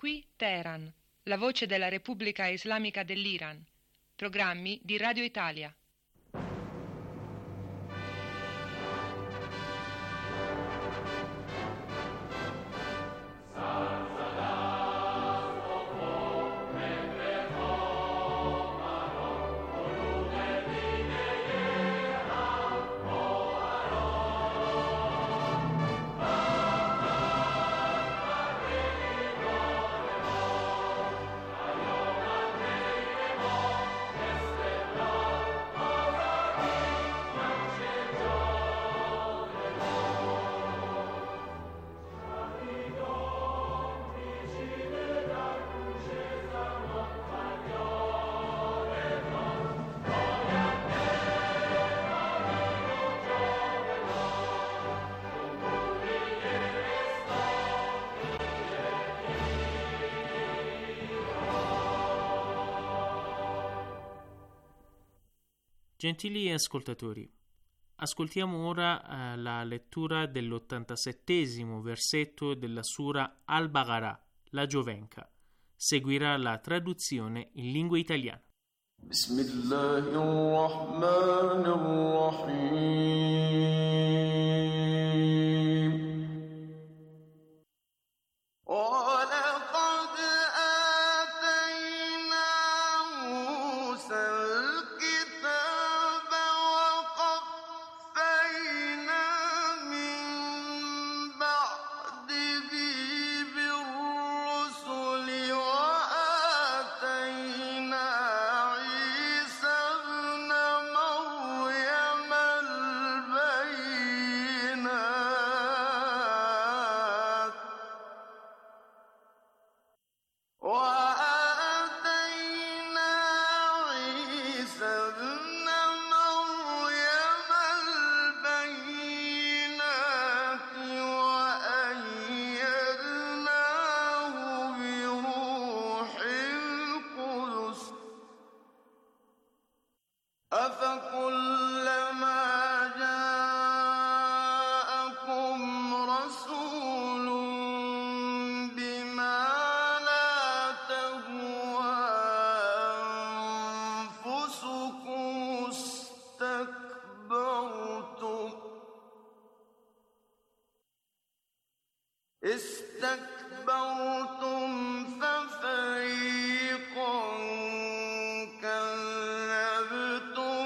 Qui Teheran, la voce della Repubblica Islamica dell'Iran. Programmi di Radio Italia. Gentili ascoltatori, ascoltiamo ora la lettura dell'87° versetto della Sura Al-Baqarah, la Giovenca. Seguirà la traduzione in lingua italiana. استكبرتم ففريقا كذبتم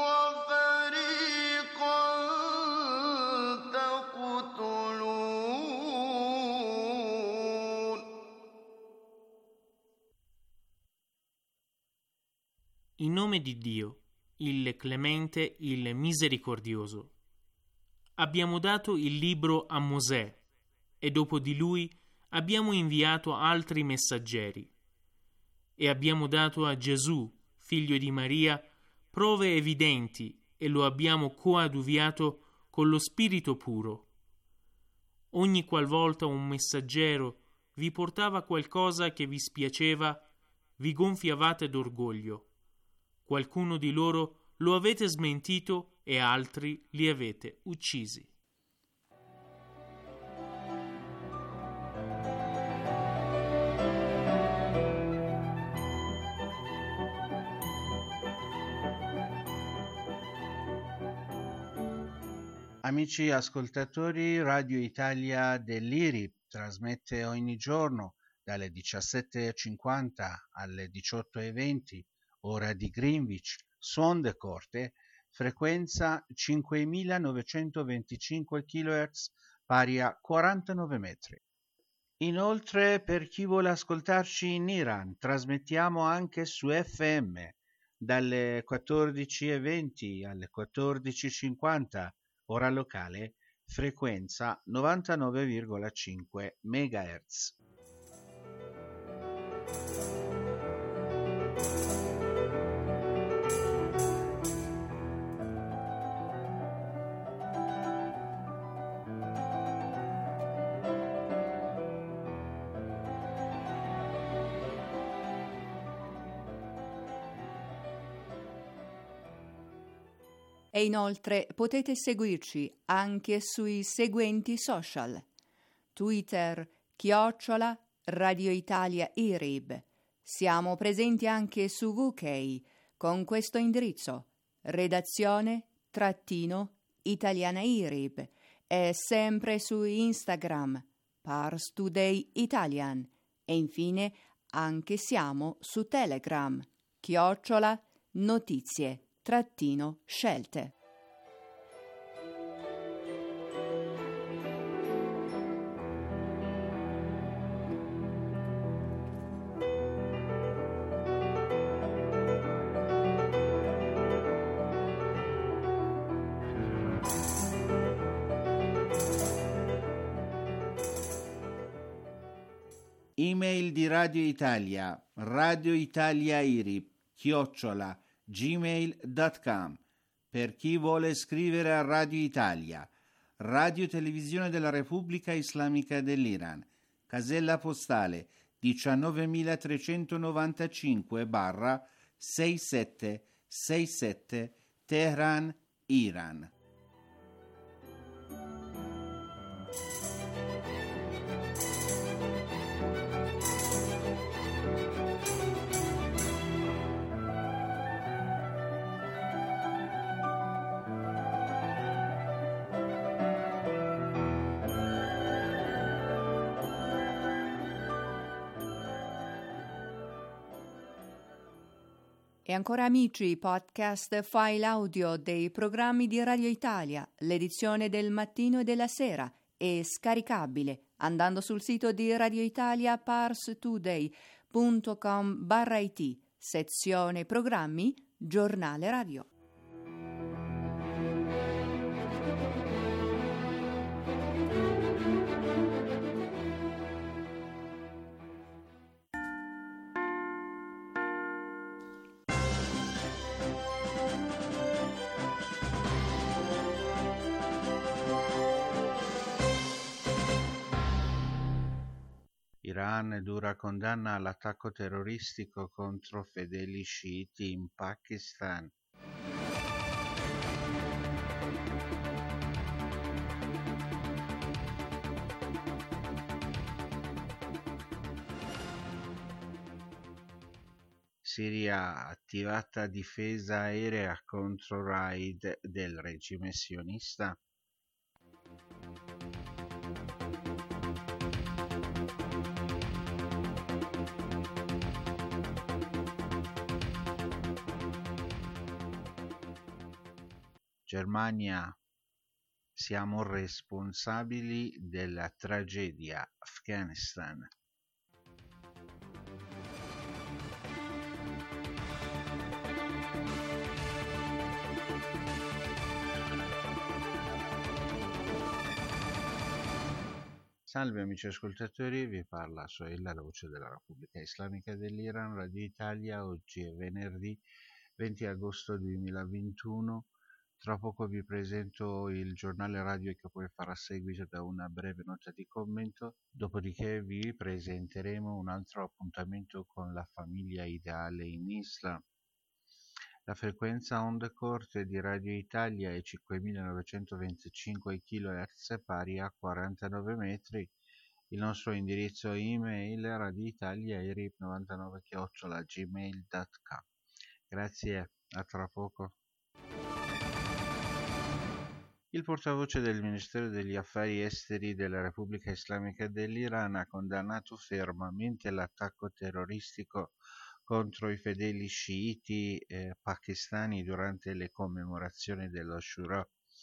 وفريقا تقتلون. In nome di Dio, il Clemente, il Misericordioso. Abbiamo dato il libro a Mosè e dopo di lui abbiamo inviato altri messaggeri e abbiamo dato a Gesù, figlio di Maria, prove evidenti e lo abbiamo coadiuviato con lo Spirito puro. Ogni qualvolta un messaggero vi portava qualcosa che vi spiaceva, vi gonfiavate d'orgoglio. Qualcuno di loro lo avete smentito e altri li avete uccisi. Amici ascoltatori, Radio Italia dell'IRI trasmette ogni giorno dalle 17:50 alle 18:20, ora di Greenwich, su onde corte, frequenza 5925 kHz, pari a 49 metri. Inoltre, per chi vuole ascoltarci in Iran, trasmettiamo anche su FM dalle 14:20 alle 14:50, ora locale, frequenza 99,5 MHz. E inoltre potete seguirci anche sui seguenti social: Twitter Radio Italia IRIB. Siamo presenti anche su VK con questo indirizzo: redazione-italiana IRIB, e sempre su Instagram Pars Today Italian, e infine anche siamo su Telegram @notizie-scelte. Email di Radio Italia, radioitaliairib@gmail.com. Per chi vuole scrivere a Radio Italia, Radio Televisione della Repubblica Islamica dell'Iran, casella postale 19395/6767 Teheran, Iran. E ancora amici, podcast file audio dei programmi di Radio Italia, l'edizione del mattino e della sera è scaricabile andando sul sito di Radio Italia parstoday.com/it, sezione programmi, giornale radio. Iran dura condanna all'attacco terroristico contro fedeli sciiti in Pakistan. Siria attivata difesa aerea contro raid del regime sionista. Germania, siamo responsabili della tragedia Afghanistan. Salve amici ascoltatori, vi parla Sohail, la voce della Repubblica Islamica dell'Iran, Radio Italia. Oggi è venerdì 20 agosto 2021. Tra poco vi presento il giornale radio che poi farà seguito da una breve nota di commento, dopodiché vi presenteremo un altro appuntamento con la famiglia ideale in Islam. La frequenza onde corte di Radio Italia è 5925 kHz, pari a 49 metri. Il nostro indirizzo email è radioitalia@irib99@gmail.com. Grazie, a tra poco. Il portavoce del Ministero degli Affari Esteri della Repubblica Islamica dell'Iran ha condannato fermamente l'attacco terroristico contro i fedeli sciiti pakistani durante le commemorazioni dell'Ashura.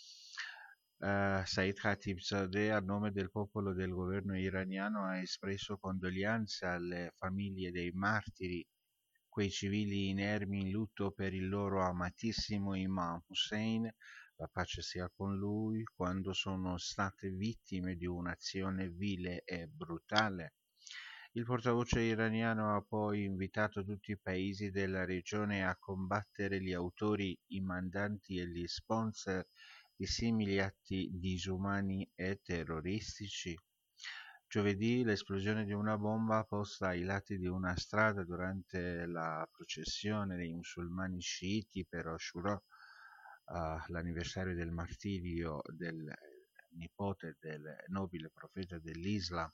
Said Khatibzadeh, a nome del popolo del governo iraniano, ha espresso condoglianze alle famiglie dei martiri, quei civili inermi in lutto per il loro amatissimo Imam Hussein, la pace sia con lui, quando sono state vittime di un'azione vile e brutale. Il portavoce iraniano ha poi invitato tutti i paesi della regione a combattere gli autori, i mandanti e gli sponsor di simili atti disumani e terroristici. Giovedì l'esplosione di una bomba posta ai lati di una strada durante la processione dei musulmani sciiti per Ashura, l'anniversario del martirio del nipote del nobile profeta dell'Islam,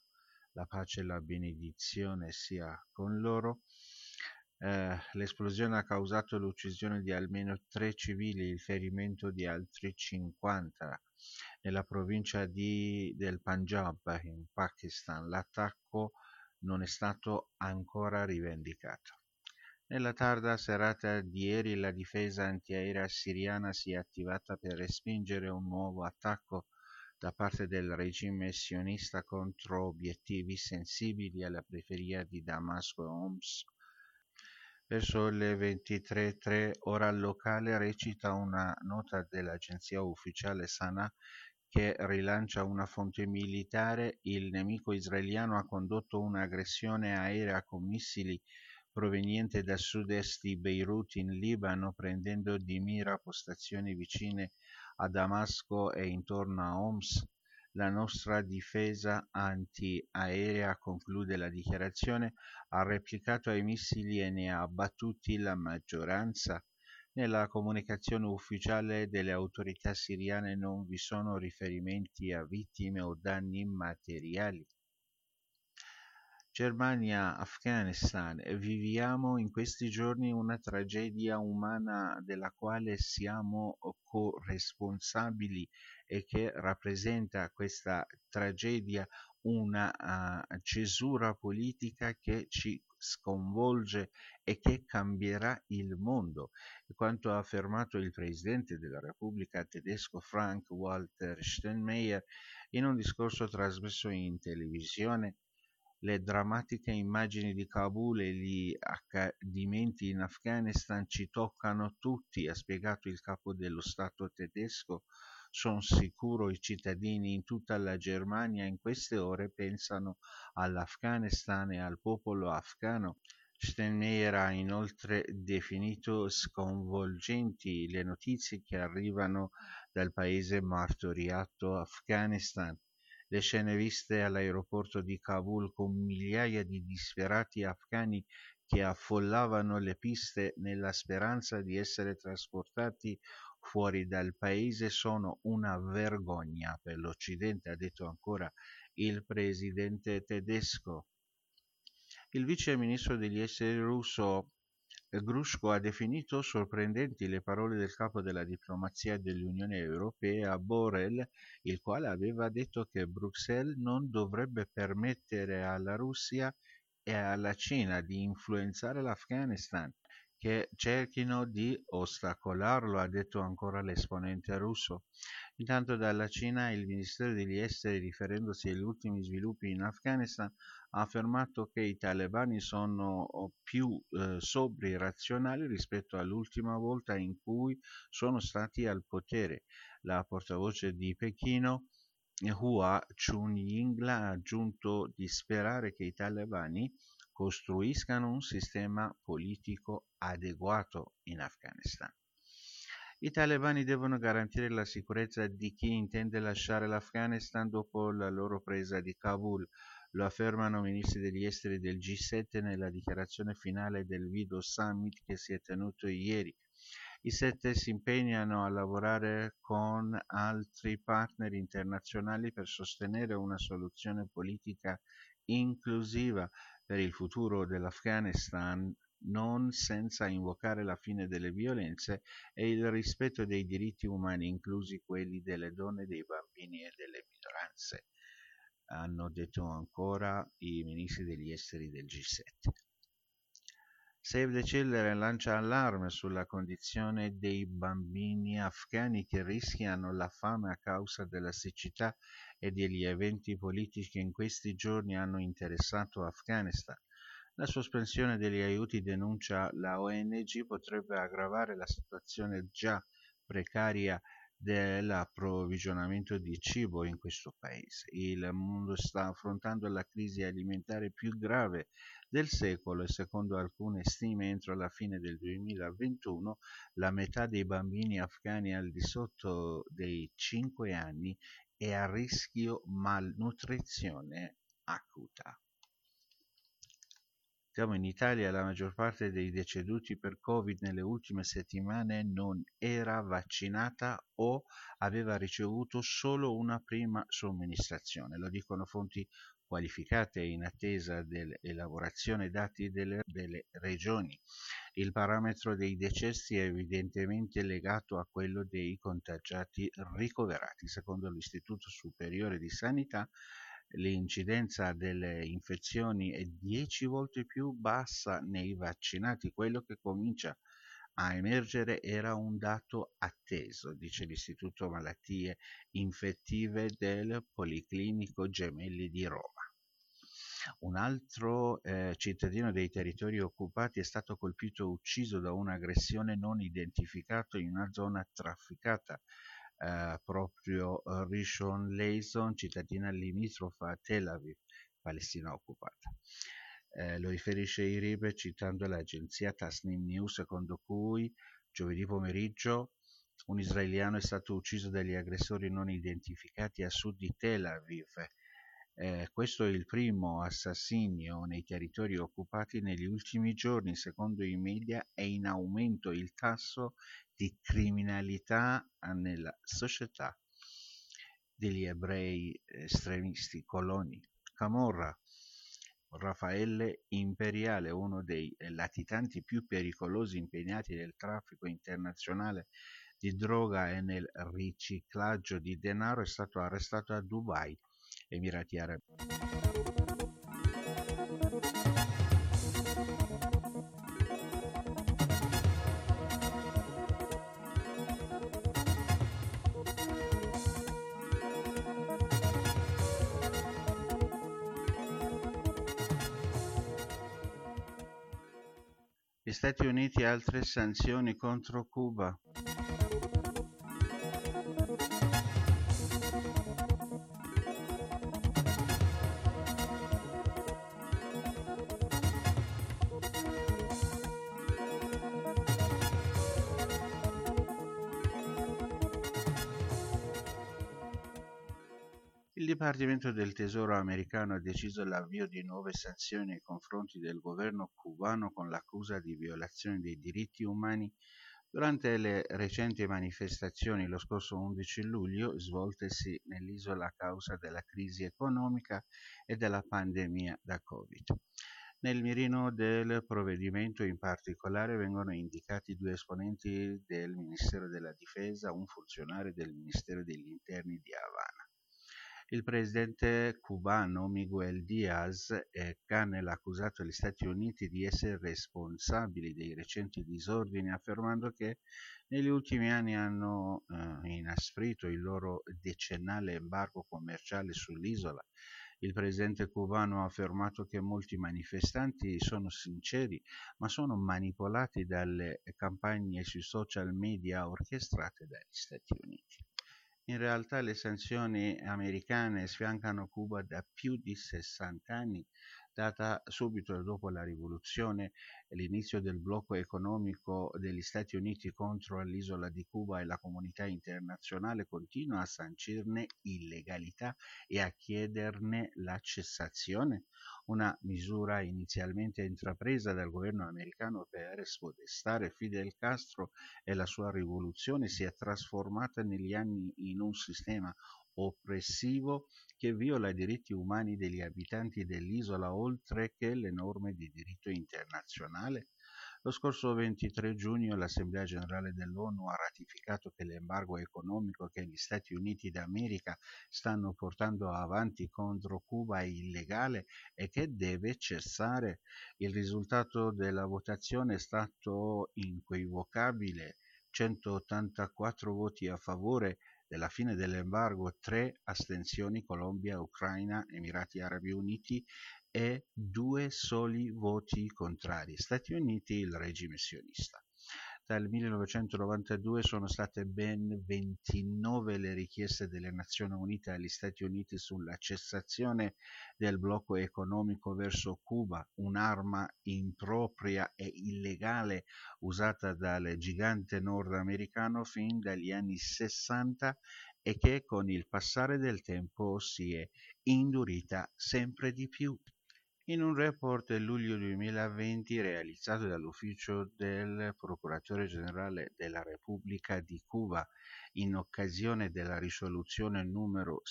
la pace e la benedizione sia con loro. L'esplosione ha causato l'uccisione di almeno 3 civili e il ferimento di altri 50 nella provincia del Punjab in Pakistan. L'attacco non è stato ancora rivendicato. Nella tarda serata di ieri la difesa antiaerea siriana si è attivata per respingere un nuovo attacco da parte del regime sionista contro obiettivi sensibili alla periferia di Damasco e Homs. Verso le 23:03 ora locale recita una nota dell'agenzia ufficiale Sana che rilancia una fonte militare: il nemico israeliano ha condotto un'aggressione aerea con missili proveniente da sud-est di Beirut in Libano, prendendo di mira postazioni vicine a Damasco e intorno a Homs. La nostra difesa antiaerea, conclude la dichiarazione, ha replicato ai missili e ne ha abbattuti la maggioranza. Nella comunicazione ufficiale delle autorità siriane non vi sono riferimenti a vittime o danni materiali. Germania, Afghanistan. Viviamo in questi giorni una tragedia umana della quale siamo corresponsabili e che rappresenta questa tragedia una cesura politica che ci sconvolge e che cambierà il mondo. Quanto ha affermato il presidente della Repubblica tedesco Frank-Walter Steinmeier in un discorso trasmesso in televisione: le drammatiche immagini di Kabul e gli accadimenti in Afghanistan ci toccano tutti, ha spiegato il capo dello Stato tedesco. Sono sicuro i cittadini in tutta la Germania in queste ore pensano all'Afghanistan e al popolo afghano. Steinmeier ha inoltre definito sconvolgenti le notizie che arrivano dal paese martoriato Afghanistan. Le scene viste all'aeroporto di Kabul con migliaia di disperati afghani che affollavano le piste nella speranza di essere trasportati fuori dal paese sono una vergogna per l'Occidente, ha detto ancora il presidente tedesco. Il vice ministro degli esteri russo Grushko ha definito sorprendenti le parole del capo della diplomazia dell'Unione Europea, Borrell, il quale aveva detto che Bruxelles non dovrebbe permettere alla Russia e alla Cina di influenzare l'Afghanistan, che cerchino di ostacolarlo, ha detto ancora l'esponente russo. Intanto dalla Cina il Ministero degli Esteri, riferendosi agli ultimi sviluppi in Afghanistan, ha affermato che i talebani sono più sobri e razionali rispetto all'ultima volta in cui sono stati al potere. La portavoce di Pechino, Hua Chunying, ha aggiunto di sperare che i talebani costruiscano un sistema politico adeguato in Afghanistan. I talebani devono garantire la sicurezza di chi intende lasciare l'Afghanistan dopo la loro presa di Kabul. Lo affermano ministri degli esteri del G7 nella dichiarazione finale del Video Summit che si è tenuto ieri. I 7 si impegnano a lavorare con altri partner internazionali per sostenere una soluzione politica inclusiva per il futuro dell'Afghanistan, non senza invocare la fine delle violenze e il rispetto dei diritti umani, inclusi quelli delle donne, dei bambini e delle minoranze, hanno detto ancora i ministri degli esteri del G7. Save the Children lancia allarme sulla condizione dei bambini afghani che rischiano la fame a causa della siccità e degli eventi politici che in questi giorni hanno interessato Afghanistan. La sospensione degli aiuti, denuncia la ONG, potrebbe aggravare la situazione già precaria dell'approvvigionamento di cibo in questo paese. Il mondo sta affrontando la crisi alimentare più grave del secolo e secondo alcune stime entro la fine del 2021 la metà dei bambini afghani al di sotto dei 5 anni è a rischio malnutrizione acuta. Siamo in Italia, la maggior parte dei deceduti per Covid nelle ultime settimane non era vaccinata o aveva ricevuto solo una prima somministrazione. Lo dicono fonti qualificate in attesa dell'elaborazione dati delle regioni. Il parametro dei decessi è evidentemente legato a quello dei contagiati ricoverati. Secondo l'Istituto Superiore di Sanità, l'incidenza delle infezioni è 10 volte più bassa nei vaccinati. Quello che comincia a emergere era un dato atteso, dice l'Istituto Malattie Infettive del Policlinico Gemelli di Roma. Un altro cittadino dei territori occupati è stato colpito e ucciso da un'aggressione non identificata in una zona trafficata proprio Rishon Lezion, cittadina limitrofa a Tel Aviv, Palestina occupata. Lo riferisce IRIB citando l'agenzia Tasnim News, secondo cui giovedì pomeriggio un israeliano è stato ucciso dagli aggressori non identificati a sud di Tel Aviv. Questo è il primo assassinio nei territori occupati negli ultimi giorni. Secondo i media è in aumento il tasso di criminalità nella società degli ebrei estremisti coloni. Camorra, Raffaele Imperiale, uno dei latitanti più pericolosi impegnati nel traffico internazionale di droga e nel riciclaggio di denaro, è stato arrestato a Dubai, Emirati Arabi. Gli Stati Uniti altre sanzioni contro Cuba. Il Dipartimento del Tesoro americano ha deciso l'avvio di nuove sanzioni nei confronti del governo cubano con l'accusa di violazione dei diritti umani durante le recenti manifestazioni lo scorso 11 luglio svoltesi nell'isola a causa della crisi economica e della pandemia da Covid. Nel mirino del provvedimento in particolare vengono indicati 2 esponenti del Ministero della Difesa, un funzionario del Ministero degli Interni di Havana. Il presidente cubano Miguel Díaz-Canel ha accusato gli Stati Uniti di essere responsabili dei recenti disordini, affermando che negli ultimi anni hanno inasprito il loro decennale embargo commerciale sull'isola. Il presidente cubano ha affermato che molti manifestanti sono sinceri, ma sono manipolati dalle campagne sui social media orchestrate dagli Stati Uniti. In realtà le sanzioni americane sfiancano Cuba da più di 60 anni, data subito dopo la rivoluzione e l'inizio del blocco economico degli Stati Uniti contro l'isola di Cuba, e la comunità internazionale continua a sancirne illegalità e a chiederne la cessazione, una misura inizialmente intrapresa dal governo americano per spodestare Fidel Castro e la sua rivoluzione si è trasformata negli anni in un sistema oppressivo che viola i diritti umani degli abitanti dell'isola oltre che le norme di diritto internazionale. Lo scorso 23 giugno l'Assemblea Generale dell'ONU ha ratificato che l'embargo economico che gli Stati Uniti d'America stanno portando avanti contro Cuba è illegale e che deve cessare. Il risultato della votazione è stato inequivocabile: 184 voti a favore della fine dell'embargo, 3 astensioni Colombia, Ucraina, Emirati Arabi Uniti e 2 soli voti contrari, Stati Uniti, il regime sionista. Dal 1992 sono state ben 29 le richieste delle Nazioni Unite agli Stati Uniti sulla cessazione del blocco economico verso Cuba, un'arma impropria e illegale usata dal gigante nordamericano fin dagli anni 60 e che con il passare del tempo si è indurita sempre di più. In un report del luglio 2020 realizzato dall'Ufficio del Procuratore Generale della Repubblica di Cuba in occasione della risoluzione numero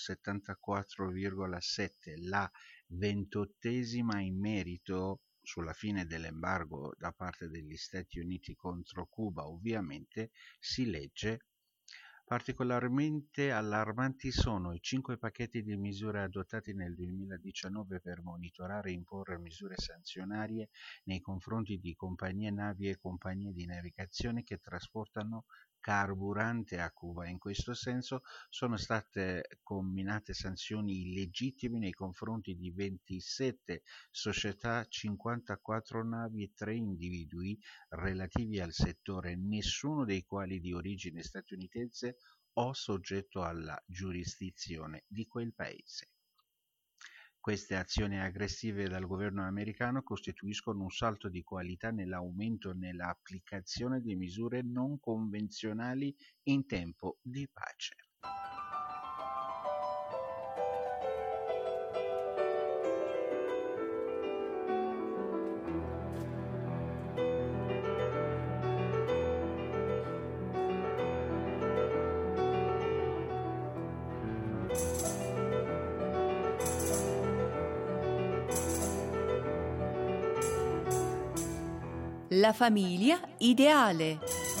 74,7, la 28ª in merito sulla fine dell'embargo da parte degli Stati Uniti contro Cuba, ovviamente si legge: particolarmente allarmanti sono i 5 pacchetti di misure adottati nel 2019 per monitorare e imporre misure sanzionarie nei confronti di compagnie navi e compagnie di navigazione che trasportano carburante a Cuba. In questo senso sono state comminate sanzioni illegittime nei confronti di 27 società, 54 navi e 3 individui relativi al settore, nessuno dei quali di origine statunitense o soggetto alla giurisdizione di quel paese. Queste azioni aggressive dal governo americano costituiscono un salto di qualità nell'aumento e nell'applicazione di misure non convenzionali in tempo di pace. La famiglia ideale.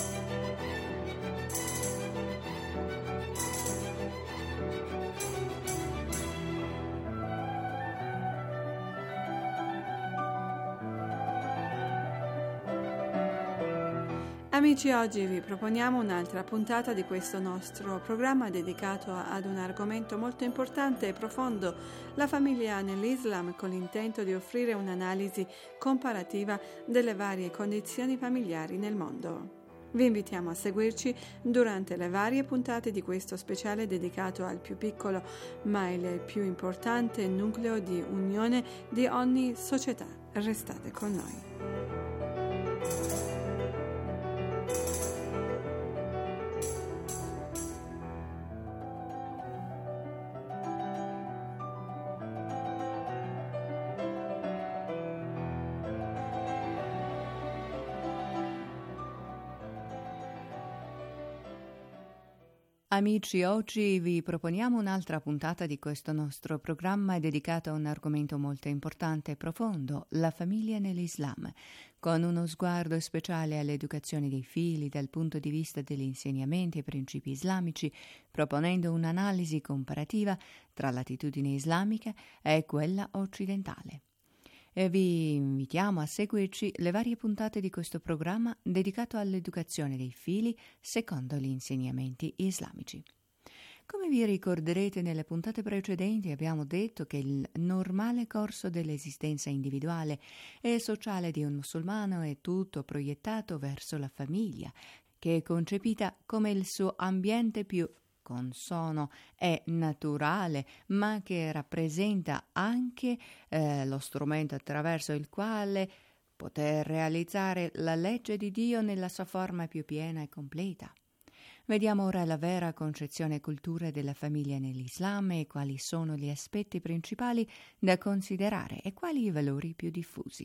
Amici, oggi vi proponiamo un'altra puntata di questo nostro programma dedicato ad un argomento molto importante e profondo, la famiglia nell'Islam, con l'intento di offrire un'analisi comparativa delle varie condizioni familiari nel mondo. Vi invitiamo a seguirci durante le varie puntate di questo speciale dedicato al più piccolo ma il più importante nucleo di unione di ogni società. Restate con noi. Amici, oggi vi proponiamo un'altra puntata di questo nostro programma dedicato a un argomento molto importante e profondo, la famiglia nell'Islam, con uno sguardo speciale all'educazione dei figli dal punto di vista degli insegnamenti e principi islamici, proponendo un'analisi comparativa tra l'attitudine islamica e quella occidentale. E vi invitiamo a seguirci le varie puntate di questo programma dedicato all'educazione dei figli secondo gli insegnamenti islamici. Come vi ricorderete, nelle puntate precedenti abbiamo detto che il normale corso dell'esistenza individuale e sociale di un musulmano è tutto proiettato verso la famiglia, che è concepita come il suo ambiente più consono e naturale, ma che rappresenta anche lo strumento attraverso il quale poter realizzare la legge di Dio nella sua forma più piena e completa. Vediamo ora la vera concezione e cultura della famiglia nell'Islam e quali sono gli aspetti principali da considerare e quali i valori più diffusi.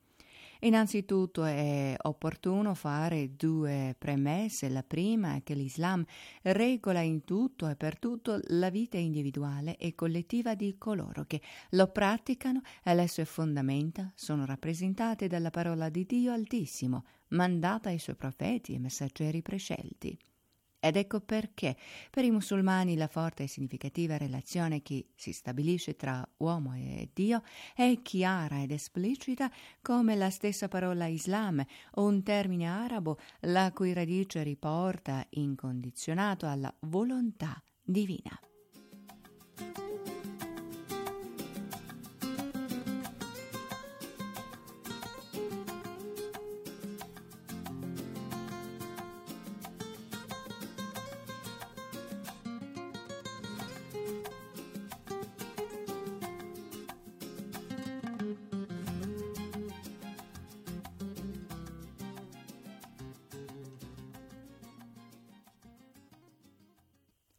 Innanzitutto è opportuno fare 2 premesse. La prima è che l'Islam regola in tutto e per tutto la vita individuale e collettiva di coloro che lo praticano e le sue fondamenta sono rappresentate dalla parola di Dio Altissimo, mandata ai suoi profeti e messaggeri prescelti. Ed ecco perché per i musulmani la forte e significativa relazione che si stabilisce tra uomo e Dio è chiara ed esplicita come la stessa parola Islam, un termine arabo la cui radice riporta incondizionato alla volontà divina.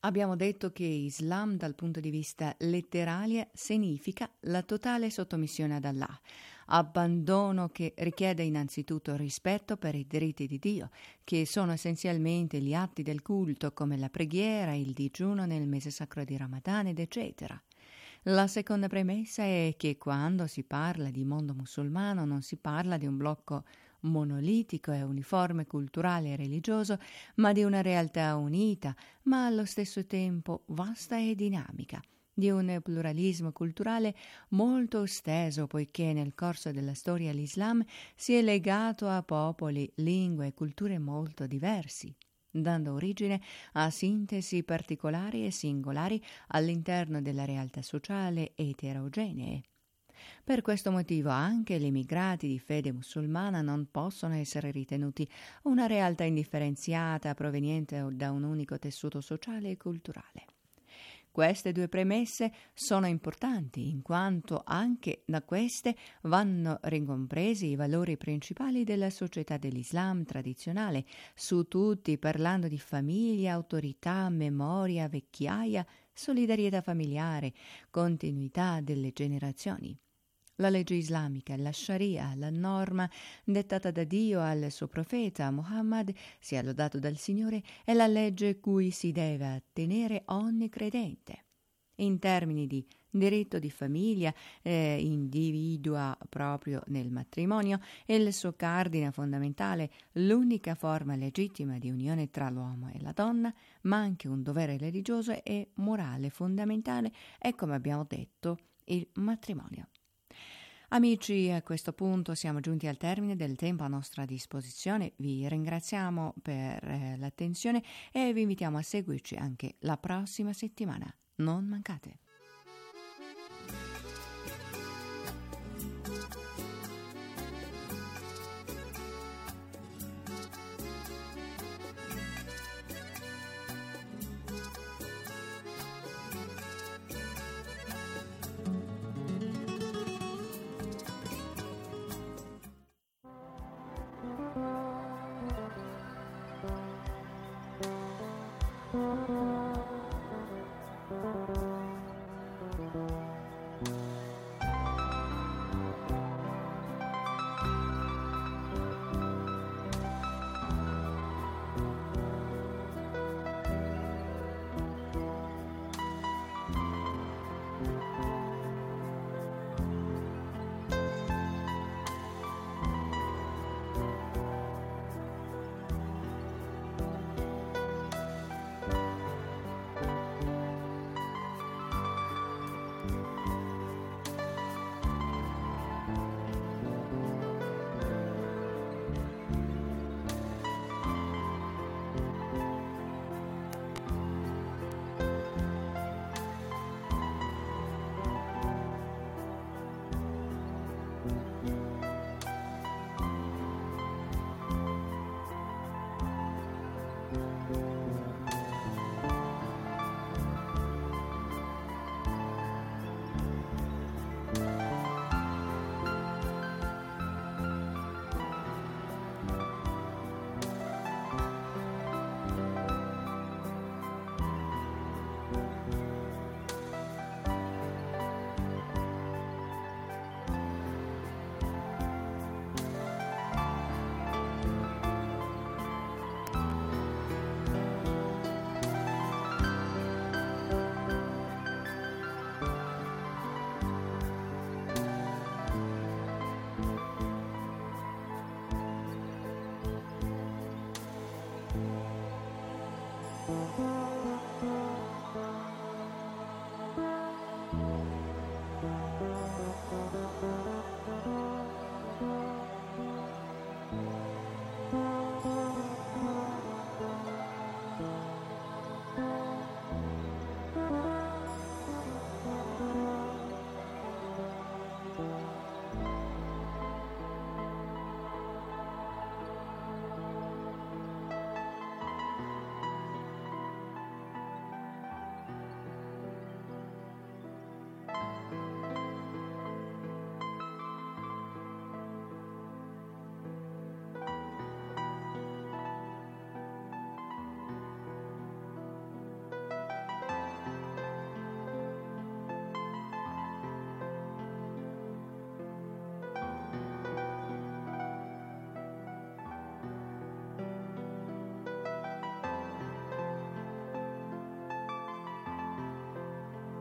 Abbiamo detto che Islam dal punto di vista letterale significa la totale sottomissione ad Allah, abbandono che richiede innanzitutto rispetto per i diritti di Dio, che sono essenzialmente gli atti del culto come la preghiera, il digiuno nel mese sacro di Ramadan ed eccetera. La seconda premessa è che quando si parla di mondo musulmano non si parla di un blocco monolitico e uniforme culturale e religioso, ma di una realtà unita, ma allo stesso tempo vasta e dinamica, di un pluralismo culturale molto esteso, poiché nel corso della storia l'Islam si è legato a popoli, lingue e culture molto diversi, dando origine a sintesi particolari e singolari all'interno della realtà sociale eterogenee. Per questo motivo anche gli immigrati di fede musulmana non possono essere ritenuti una realtà indifferenziata proveniente da un unico tessuto sociale e culturale. Queste due premesse sono importanti in quanto anche da queste vanno ricompresi i valori principali della società dell'Islam tradizionale, su tutti parlando di famiglia, autorità, memoria, vecchiaia, solidarietà familiare, continuità delle generazioni. La legge islamica, la Sharia, la norma dettata da Dio al suo profeta Muhammad, sia lodato dal Signore, è la legge cui si deve attenere ogni credente. In termini di diritto di famiglia, individua proprio nel matrimonio il suo cardine fondamentale, l'unica forma legittima di unione tra l'uomo e la donna, ma anche un dovere religioso e morale fondamentale è, come abbiamo detto, il matrimonio. Amici, a questo punto siamo giunti al termine del tempo a nostra disposizione. Vi ringraziamo per l'attenzione e vi invitiamo a seguirci anche la prossima settimana. Non mancate.